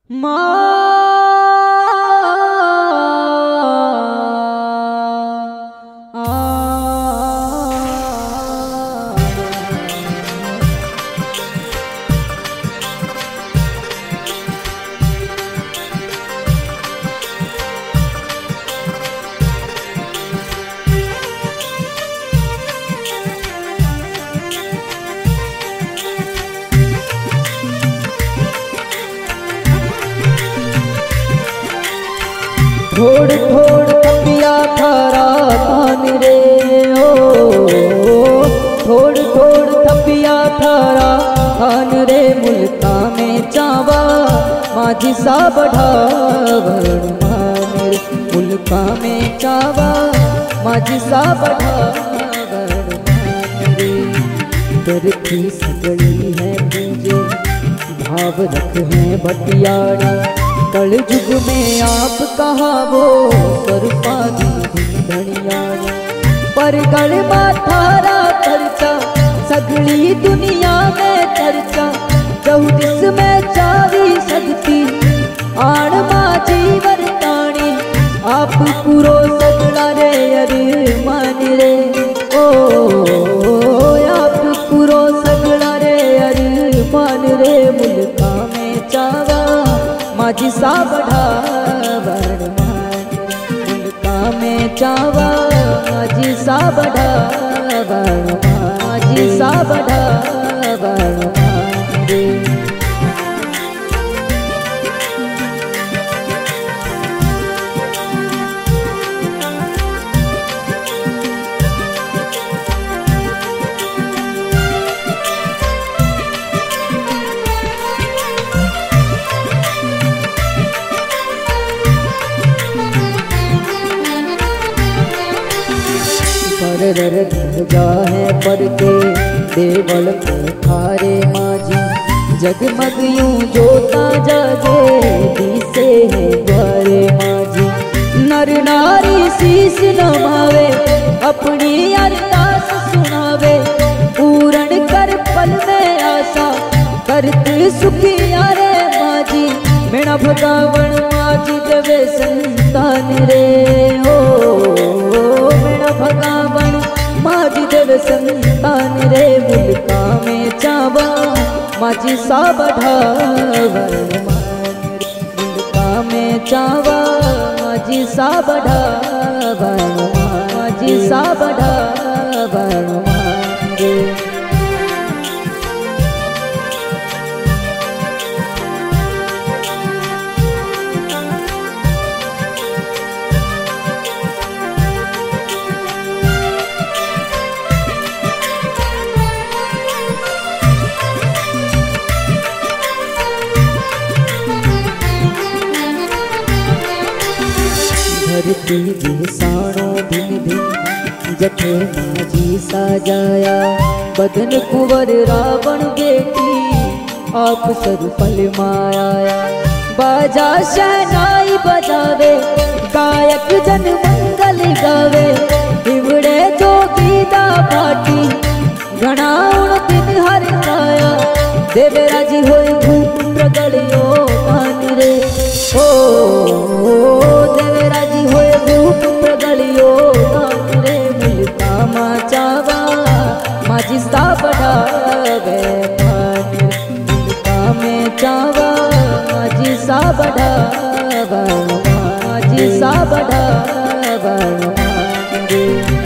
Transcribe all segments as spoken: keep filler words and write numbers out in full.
थोड़ थोड़ तपिया थारा कान रे ओ थोड़ थोड़ तपिया थारा कान रे मुल्का में चावा माझी सा बढ़ावण मान रे मुल्का में चावा माझी सा बढ़ावण मान रे तरखी सगड़ी है तुझे भाव रख है बटियाड़ा कल युग में आप कहा वो सरपादी धनिया पर गल माथारा चर्चा सगली दुनिया में चर्चा चौदिस में चारी सकती आण माझी वरताणी आप पूरो सगड़ा रे अरे मान रे ओ आप पूरो सगड़ा रे अरे मान रे मुल्का में चावा माझी सा बढ़ावण मान मुल्का में चावा माझी सा बढ़ावण माझी सा बढ़ावण मान रे रर जा है पर के देवल को थारे माझी जगमग यूं जोता जागे दिसे है द्वारे माझी नर नारी शीश नमावे अपनी अरदास सुनावे पूर्ण कर पल में आशा करते सुखिया रे माझी मेरा भगावण माझी देवे संतान रे ओ मेरा भगावण माझी देव संतान रे मुल्का में चावा माझी सा बढ़ावण मुल्का में चावा माझी सा बढ़ावण माझी सा बढ़ावण रे धरती जी साणो भिन भिन जठे माझी साजाया बदन कुंवर रावण बेटी आप सरुपल माया बाजा शहनाई बजावे गायक जन मंगल गावे हिवड़े जो गीता पाटी घनाउण दिन हर काया देवे राजी होई भूप प्रगड़ियो मान रे ओ देवे राजी होए भूप प्रगड़ियो मान रे मुल्का मा चावा माझी सा बढ़ावे मान मुल्का में चावा माझी सा बढ़ावे माझी सा बढ़ावे मान रे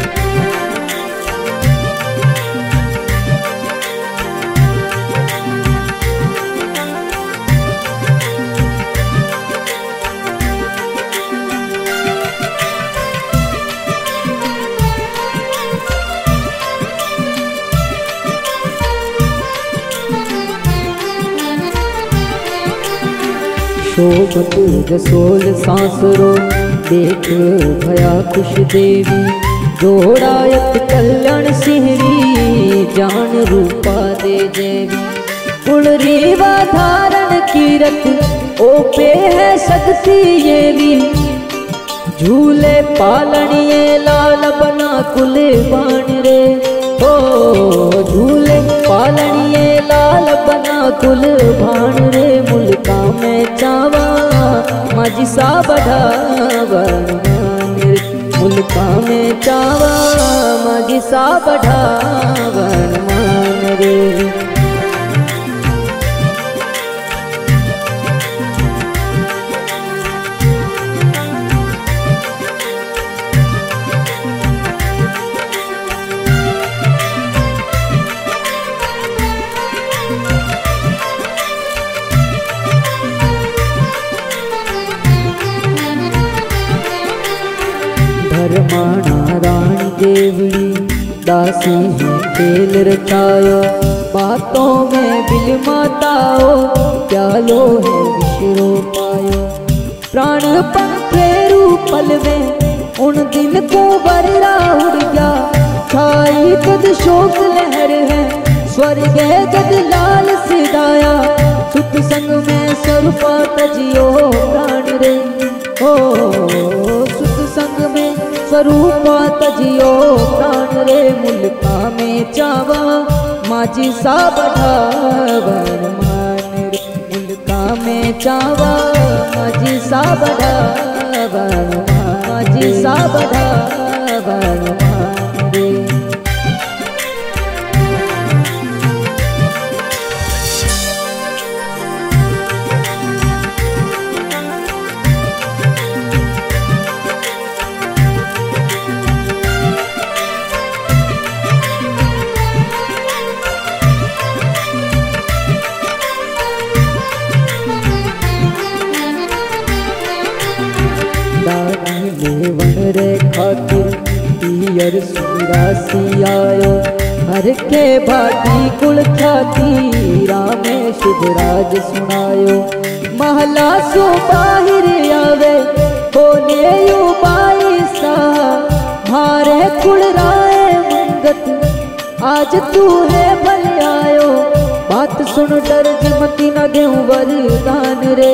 शोभत जसोल सांसरो देख भया खुश देवी जोड़ायत कल्याण सिहरी जान रूपा दे देवी कुलरीवा धारण कीरत ओपे है शक्ति ये भी झूले पालनिए लाल बना कुले बाण रे हो झूले पालनिए लाल बना कुल भाण रे मुल्का में चावा माझी सा बढ़ावन मान मुल्का में चावा माझी सा बढ़ावन मान रे। धर्माणा रानी देवड़ी दासी है खेल रचायो बातों में बिल माताओ प्यालो है विश्रो पायो प्राण पंखेरु पल में उन दिन को बररा उड़ गया छाई कद शोक लहर है स्वर्ग गद लाल सिदाया सुत संग में स्वरूपा तजियो प्राण रे ओ सुत संग में स्वरूपा तजियो प्राण रे मुल्का में चावा माझी सा बढ़ावन मान रे मुल्का में चावा माझी सा बढ़ावन माझी सा बढ़ावन मान रे। लेवन रे खातिर पियर सुरासी आयो हर के भाटी कुल ख्याति रामे शुभराज सुनायो महला सो बाहिर आवे बोले यू बाई सा मारे कुल राय मंगत आज तू है भल आयो बात सुन डर जमती न देऊ वरदान रे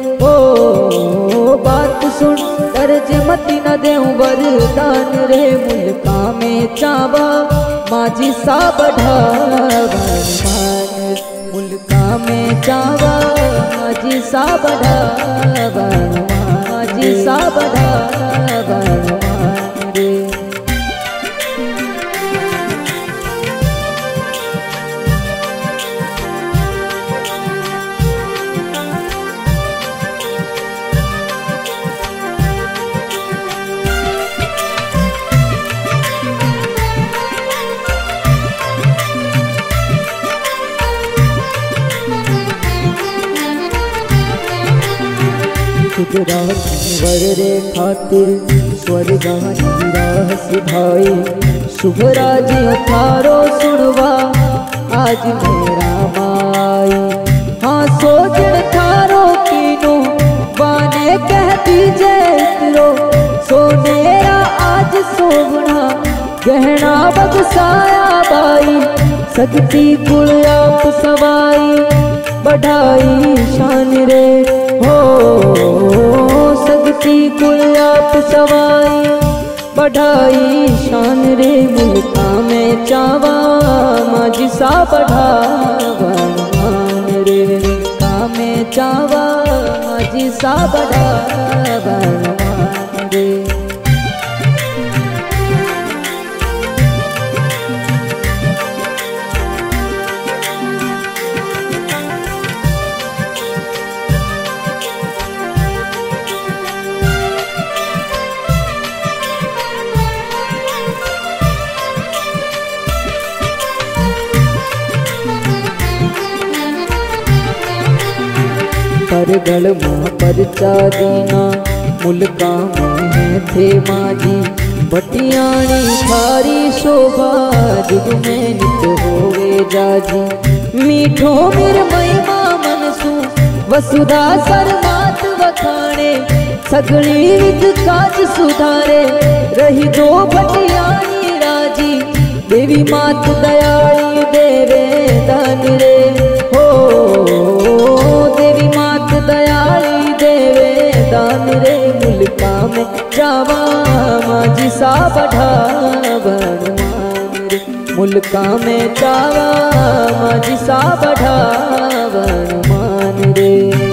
ओ बात सुन कर्ज मती न देऊ वरदान रे मुल्का में चावा माझी सा बढ़ावन मान मुल्का में चावा माझी सा बढ़ावन माझी सा बढ़ावन मान रे। वर रे खातिर स्वर्गानी राह सिधाई शुभराज थारो सुनवा आज मेरा माई हाँ सोचन थारो कीनो बाने कह दीजे इतरो सोनेरा आज सोवना गहना बगसाया बाई सकती कुल आप सवाई बढ़ाई शान रे हो सकती कुल आप सवाई बढ़ाई शान रे मुल्का में चावा माझी सा बढ़ावन मान रे मुल्का में चावा माझी सा बढ़ावन मान रे। परगढ़ माँ परचा दीना मुल्का में है थे माझी बटियाणी थारी शोभा जुग में नित होवे जाजी मीठो मेर महिमा मनसु वसुधा सरमात वखाणे सगली विद काज सुधारे रही दो बटियाणी राजी देवी मात दयाली देवे दान रे हो देवी मात दयाली देवे दान रे मुल्का में जावा माझी सा बढ़ावन मान रे मुल्का में चावा माझी सा बढ़ावन मान रे।